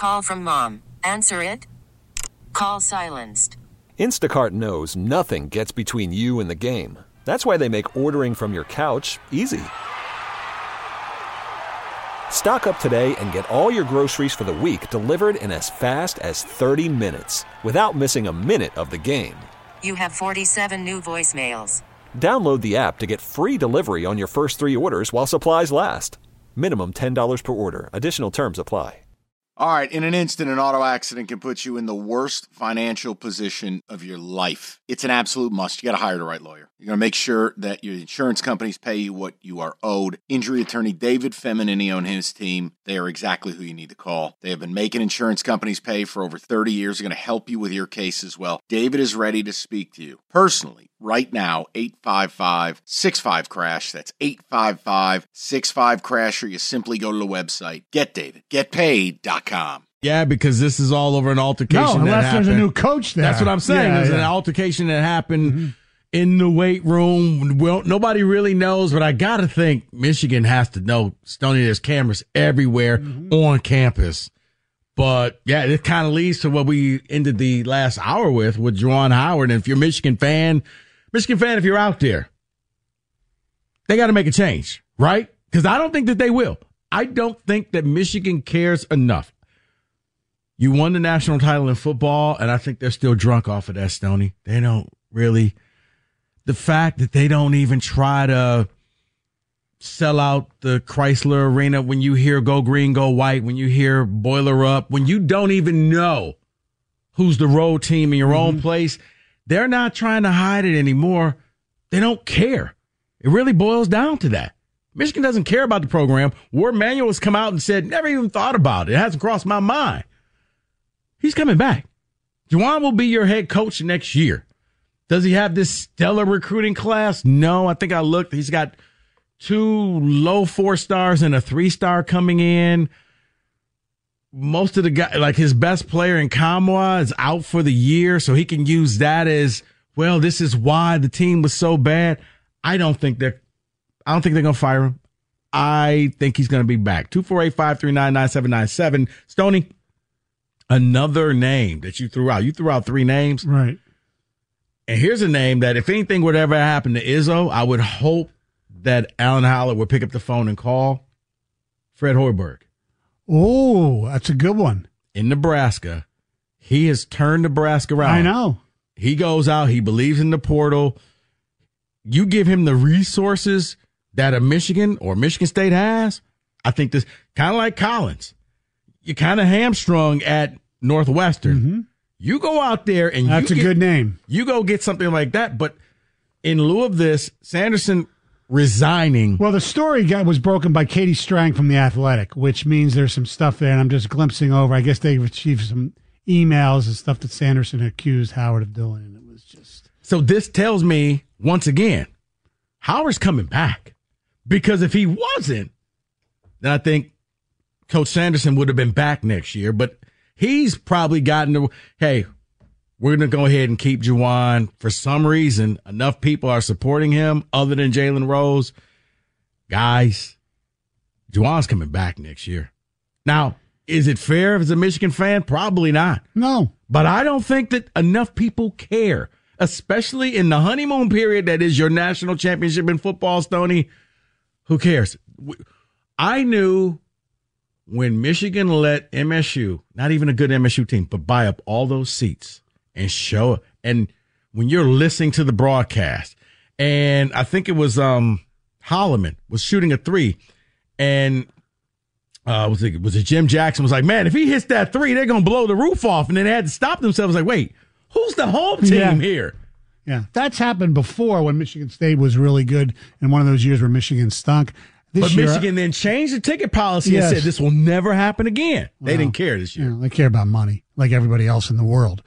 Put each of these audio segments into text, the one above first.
Call from mom. Answer it. Call silenced. Instacart knows nothing gets between you and the game. That's why they make ordering from your couch easy. Stock up today and get all your groceries for the week delivered in as fast as 30 minutes without missing a minute of the game. You have 47 new voicemails. Download the app to get free delivery on your first 3 orders while supplies last. Minimum $10 per order. Additional terms apply. All right, in an instant, an auto accident can put you in the worst financial position of your life. It's an absolute must. You got to hire the right lawyer. You're going to make sure that your insurance companies pay you what you are owed. Injury attorney David Feminini and his team, they are exactly who you need to call. They have been making insurance companies pay for over 30 years. They're going to help you with your case as well. David is ready to speak to you personally right now, 855-65-CRASH. That's 855-65-CRASH, or you simply go to the website, getdavidgetpaid.com. Yeah, because this is all over an altercation no, that unless happened. There's a new coach there. That's what I'm saying. There's an altercation that happened in the weight room. Well, nobody really knows, but I got to think Michigan has to know, Stoney, there's cameras everywhere on campus. But, yeah, it kind of leads to what we ended the last hour with Juwan Howard. And if you're a Michigan fan, if you're out there, they got to make a change, right? Because I don't think that they will. I don't think that Michigan cares enough. You won the national title in football, and I think they're still drunk off of that, Stoney. They don't really. The fact that they don't even try to sell out the Chrysler Arena when you hear Go Green, Go White, when you hear Boiler Up, when you don't even know who's the road team in your own place, they're not trying to hide it anymore. They don't care. It really boils down to that. Michigan doesn't care about the program. Ward Manuel has come out and said, never even thought about it. It hasn't crossed my mind. He's coming back. Juwan will be your head coach next year. Does he have this stellar recruiting class? No, I think I looked. He's got 2 low 4-stars and a 3-star coming in. Most of the guys, like his best player in Kamwa, is out for the year, so he can use that as, well, this is why the team was so bad. I don't think they're going to fire him. I think he's going to be back. 248-539-9797. Stoney, another name that you threw out. You threw out 3 names. Right. And here's a name that if anything would ever happen to Izzo, I would hope that Alan Howlett would pick up the phone and call Fred Hoiberg. Oh, that's a good one. In Nebraska, he has turned Nebraska around. I know. He goes out. He believes in the portal. You give him the resources that a Michigan or Michigan State has. I think this kind of like Collins. You're kind of hamstrung at Northwestern. You go out there and that's a good name. You go get something like that. But in lieu of this, Sanderson resigning. Well, the story was broken by Katie Strang from The Athletic, which means there's some stuff there, and I'm just glimpsing over. I guess they received some emails and stuff that Sanderson accused Howard of doing, and it was just. So this tells me, once again, Howard's coming back. Because if he wasn't, then I think Coach Sanderson would have been back next year. But he's probably gotten to, hey, we're going to go ahead and keep Juwan. For some reason, enough people are supporting him other than Jalen Rose. Guys, Juwan's coming back next year. Now, is it fair as a Michigan fan? Probably not. No. But I don't think that enough people care, especially in the honeymoon period that is your national championship in football, Stoney. Who cares? I knew when Michigan let MSU, not even a good MSU team, but buy up all those seats and show up. And when you're listening to the broadcast, and I think it was Holloman was shooting a 3, and was it Jim Jackson was like, man, if he hits that 3, they're going to blow the roof off. And then they had to stop themselves like, wait, who's the home team here? Yeah, that's happened before when Michigan State was really good in one of those years where Michigan stunk. But Michigan then changed the ticket policy and said this will never happen again. They didn't care this year. They care about money like everybody else in the world.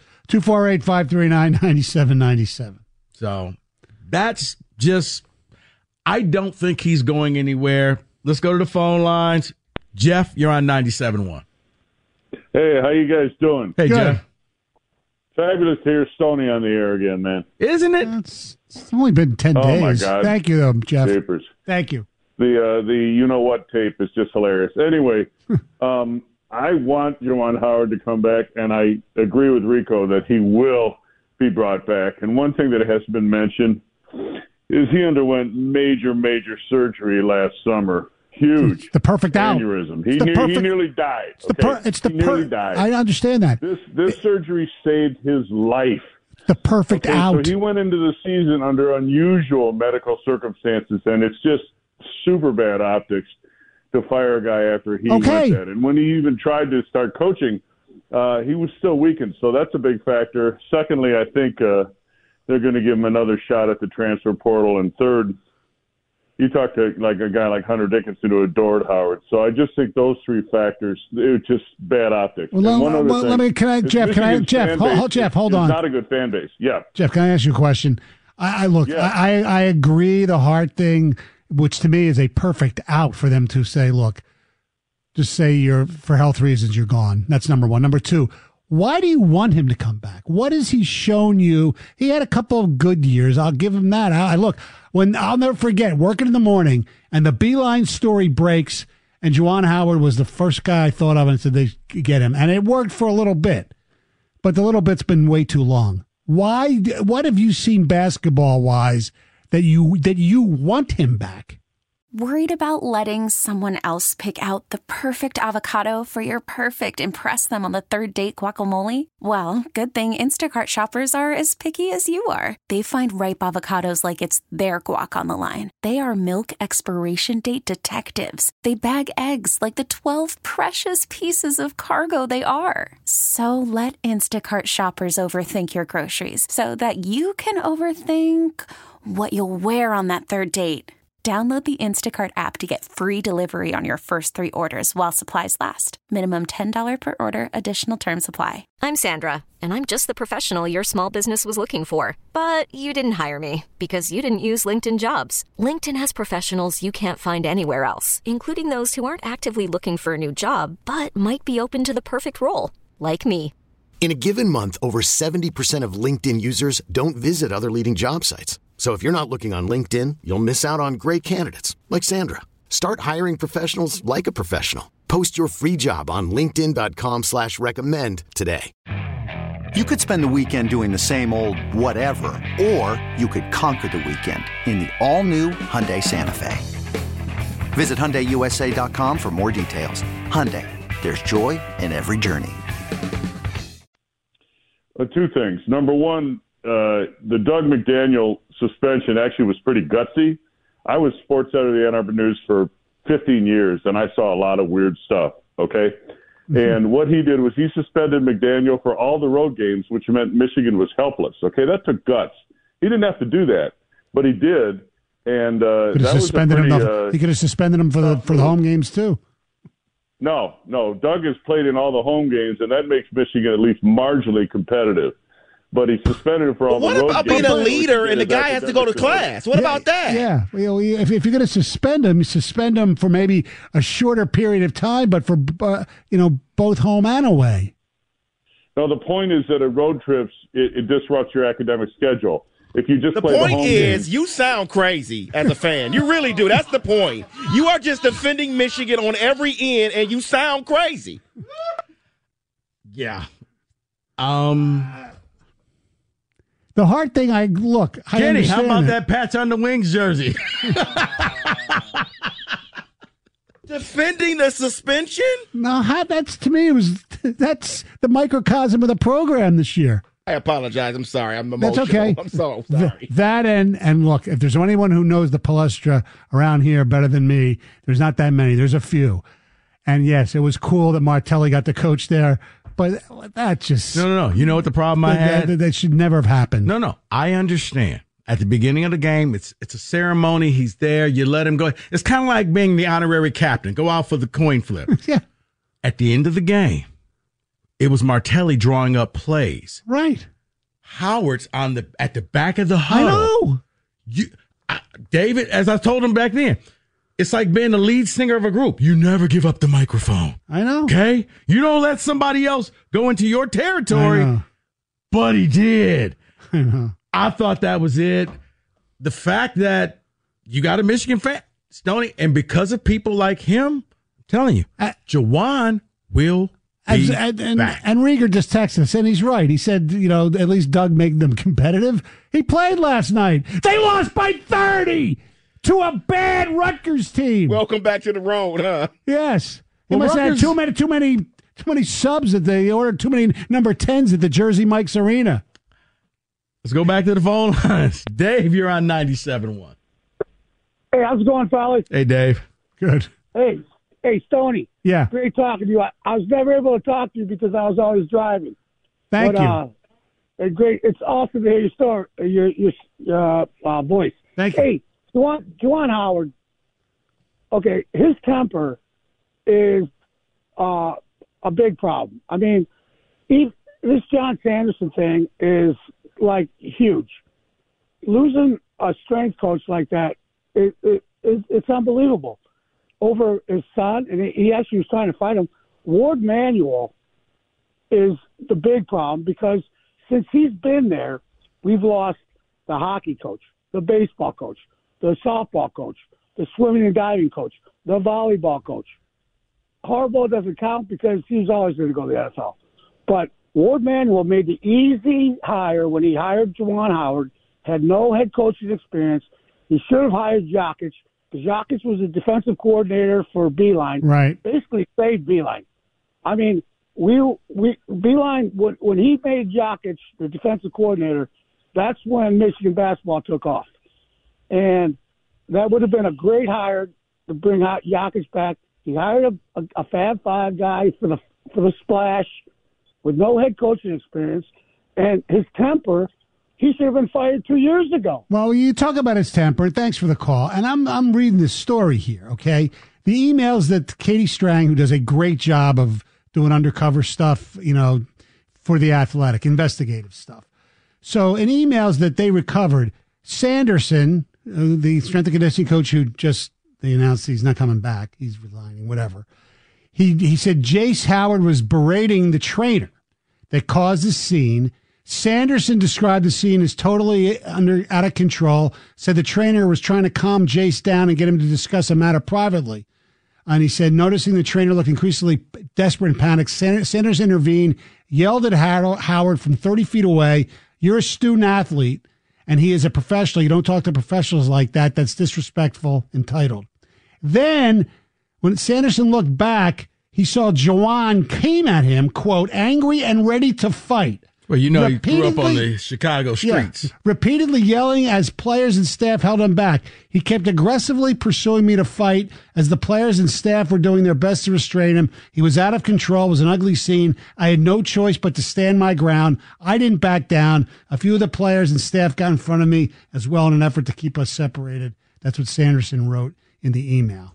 248-539-9797. So that's just, I don't think he's going anywhere. Let's go to the phone lines. Jeff, you're on 97.1. Hey, how you guys doing? Hey, Good. Jeff. Fabulous to hear Stoney on the air again, man. Isn't it? It's only been 10 days. Oh, my God. Thank you, Jeff. Japers. Thank you. The you-know-what tape is just hilarious. Anyway, I want Juwan Howard to come back, and I agree with Rico that he will be brought back. And one thing that has been mentioned is he underwent major surgery last summer. Huge. The perfect aneurysm. out. He nearly died. He nearly died. I understand that. This surgery saved his life. The perfect out. So he went into the season under unusual medical circumstances, and it's just super bad optics to fire a guy after he went that. And when he even tried to start coaching, he was still weakened. So that's a big factor. Secondly, I think they're going to give him another shot at the transfer portal. And third, you talk to like a guy like Hunter Dickinson who adored Howard. So I just think those three factors, they're just bad optics. Jeff, hold on. Not a good fan base. Yeah. Jeff, can I ask you a question? I agree the Hart thing, which to me is a perfect out for them to say, look, just say you're, for health reasons, you're gone. That's number one. Number two, why do you want him to come back? What has he shown you? He had a couple of good years. I'll give him that. I'll never forget working in the morning and the Beeline story breaks and Juwan Howard was the first guy I thought of and said they could get him. And it worked for a little bit, but the little bit's been way too long. Why? What have you seen basketball wise that you want him back? Worried about letting someone else pick out the perfect avocado for your perfect impress them on the third date guacamole? Well, good thing Instacart shoppers are as picky as you are. They find ripe avocados like it's their guac on the line. They are milk expiration date detectives. They bag eggs like the 12 precious pieces of cargo they are. So let Instacart shoppers overthink your groceries so that you can overthink what you'll wear on that third date. Download the Instacart app to get free delivery on your first 3 orders while supplies last. Minimum $10 per order. Additional terms apply. I'm Sandra, and I'm just the professional your small business was looking for. But you didn't hire me because you didn't use LinkedIn Jobs. LinkedIn has professionals you can't find anywhere else, including those who aren't actively looking for a new job, but might be open to the perfect role, like me. In a given month, over 70% of LinkedIn users don't visit other leading job sites. So if you're not looking on LinkedIn, you'll miss out on great candidates like Sandra. Start hiring professionals like a professional. Post your free job on linkedin.com/recommend today. You could spend the weekend doing the same old whatever, or you could conquer the weekend in the all-new Hyundai Santa Fe. Visit HyundaiUSA.com for more details. Hyundai, there's joy in every journey. 2 things. Number one, the Doug McDaniel suspension actually was pretty gutsy. I was sports editor of the Ann Arbor News for 15 years, and I saw a lot of weird stuff, okay? Mm-hmm. And what he did was he suspended McDaniel for all the road games, which meant Michigan was helpless, okay? That took guts. He didn't have to do that, but he did. And that was he could have suspended him for the home games, too. No. Doug has played in all the home games, and that makes Michigan at least marginally competitive. But he suspended him for all the road games. What about being a leader and the guy has to go to class? What about that? Yeah. If you're going to suspend him for maybe a shorter period of time, but for both home and away. No, the point is that at road trips, it disrupts your academic schedule. If you just play the home point is, you sound crazy as a fan. You really do. That's the point. You are just defending Michigan on every end, and you sound crazy. Yeah. The hard thing, Kenny, how about that patch on the wings jersey? Defending the suspension? No, that's to me that's the microcosm of the program this year. I apologize. I'm sorry. I'm emotional. That's okay. I'm so sorry. That and look, if there's anyone who knows the Palestra around here better than me, there's not that many. There's a few. And yes, it was cool that Martelli got to coach there. But that just... No. You know what the problem I had? That should never have happened. No. I understand. At the beginning of the game, it's a ceremony. He's there. You let him go. It's kind of like being the honorary captain. Go out for the coin flip. Yeah. At the end of the game, it was Martelli drawing up plays. Right. Howard's at the back of the huddle. I know. David, as I told him back then, it's like being the lead singer of a group. You never give up the microphone. I know. Okay? You don't let somebody else go into your territory. But he did. I know. I thought that was it. The fact that you got a Michigan fan, Stoney, and because of people like him, I'm telling you, Juwan will be back. And Rieger just texted us, and he's right. He said, at least Doug made them competitive. He played last night. They lost by 30 to a bad Rutgers team. Welcome back to the road, huh? Yes. He Well, must have had too many subs that they ordered, too many number 10s at the Jersey Mike's Arena. Let's go back to the phone lines. Dave, you're on 97.1. Hey, how's it going, fellas? Hey, Dave. Good. Hey, Stoney. Yeah. Great talking to you. I was never able to talk to you because I was always driving. Thank you. Great. It's awesome to hear your story, your voice. Thank you. Hey, Juwan Howard. Okay, his temper is a big problem. I mean, this John Sanderson thing is like huge. Losing a strength coach like that, it's unbelievable. Over his son, and he actually was trying to fight him. Ward Manuel is the big problem because since he's been there, we've lost the hockey coach, the baseball coach, the softball coach, the swimming and diving coach, the volleyball coach. Harbaugh doesn't count because he's always going to go to the NFL. But Ward Manuel made the easy hire when he hired Juwan Howard, had no head coaching experience. He should have hired Jokic. Jokic was a defensive coordinator for Beeline. Right. Basically saved Beeline. I mean, Beeline, when he made Jokic the defensive coordinator, that's when Michigan basketball took off. And that would have been a great hire to bring out Jokic back. He hired a Fab Five guy for the splash with no head coaching experience. And his temper, he should have been fired 2 years ago. Well, you talk about his temper. Thanks for the call. And I'm reading this story here, okay? The emails that Katie Strang, who does a great job of doing undercover stuff, for The Athletic, investigative stuff. So in emails that they recovered, Sanderson, the strength and conditioning coach who they announced he's not coming back, he's resigning, whatever. He said Jace Howard was berating the trainer that caused the scene. Sanderson described the scene as totally out of control, said the trainer was trying to calm Jace down and get him to discuss a matter privately. And he said, noticing the trainer looked increasingly desperate and panicked, Sanders intervened, yelled at Howard from 30 feet away, "You're a student athlete, and he is a professional. You don't talk to professionals like that. That's disrespectful," entitled. Then, when Sanderson looked back, he saw Juwan came at him, quote, angry and ready to fight. Well, he grew up on the Chicago streets. Yeah, repeatedly yelling as players and staff held him back. He kept aggressively pursuing me to fight as the players and staff were doing their best to restrain him. He was out of control. It was an ugly scene. I had no choice but to stand my ground. I didn't back down. A few of the players and staff got in front of me as well in an effort to keep us separated. That's what Sanderson wrote in the email.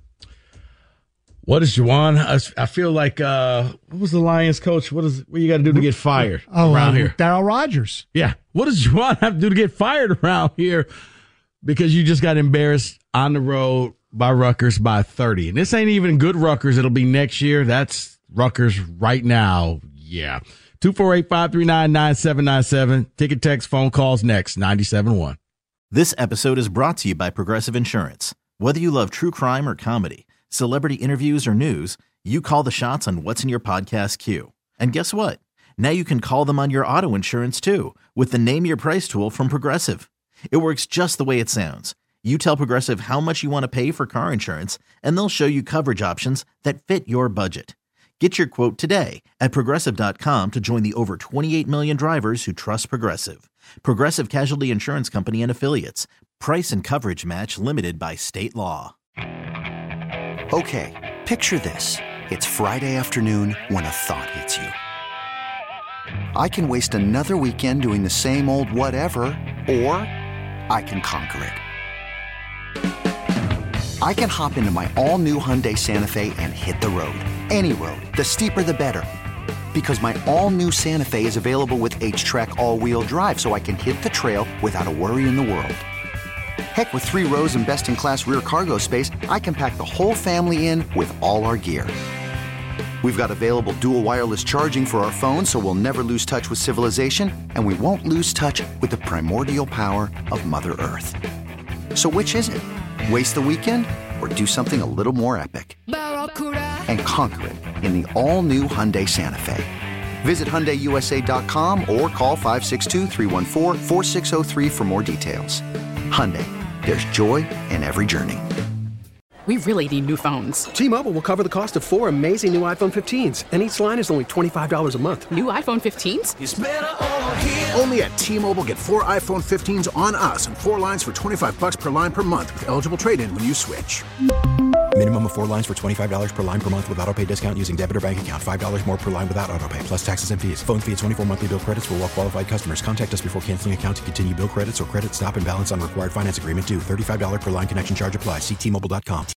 What is Juwan? I feel like what was the Lions coach? What you got to do to get fired around here? Darryl Rogers. Yeah. What does Juwan have to do to get fired around here? Because you just got embarrassed on the road by Rutgers by 30. And this ain't even good Rutgers. It'll be next year. That's Rutgers right now. Yeah. 248-539-9797. Ticket, text, phone calls next. 97.1. This episode is brought to you by Progressive Insurance. Whether you love true crime or comedy, celebrity interviews or news, you call the shots on what's in your podcast queue. And guess what? Now you can call them on your auto insurance too with the Name Your Price tool from Progressive. It works just the way it sounds. You tell Progressive how much you want to pay for car insurance, and they'll show you coverage options that fit your budget. Get your quote today at Progressive.com to join the over 28 million drivers who trust Progressive. Progressive Casualty Insurance Company and Affiliates. Price and coverage match limited by state law. Okay, picture this. It's Friday afternoon when a thought hits you. I can waste another weekend doing the same old whatever, or I can conquer it. I can hop into my all-new Hyundai Santa Fe and hit the road. Any road. The steeper, the better. Because my all-new Santa Fe is available with H-Track all-wheel drive, so I can hit the trail without a worry in the world. Heck, with 3 rows and best-in-class rear cargo space, I can pack the whole family in with all our gear. We've got available dual wireless charging for our phones, so we'll never lose touch with civilization, and we won't lose touch with the primordial power of Mother Earth. So which is it? Waste the weekend or do something a little more epic? And conquer it in the all-new Hyundai Santa Fe. Visit HyundaiUSA.com or call 562-314-4603 for more details. Hyundai, there's joy in every journey. We really need new phones. T-Mobile will cover the cost of 4 amazing new iPhone 15s, and each line is only $25 a month. New iPhone 15s? It's better over here. Only at T-Mobile, get 4 iPhone 15s on us and 4 lines for $25 per line per month with eligible trade-in when you switch. Minimum of 4 lines for $25 per line per month with autopay discount using debit or bank account. $5 more per line without autopay, plus taxes and fees. Phone fee at 24 monthly bill credits for well-qualified customers. Contact us before canceling account to continue bill credits or credit stop and balance on required finance agreement due. $35 per line connection charge applies. See T-Mobile.com.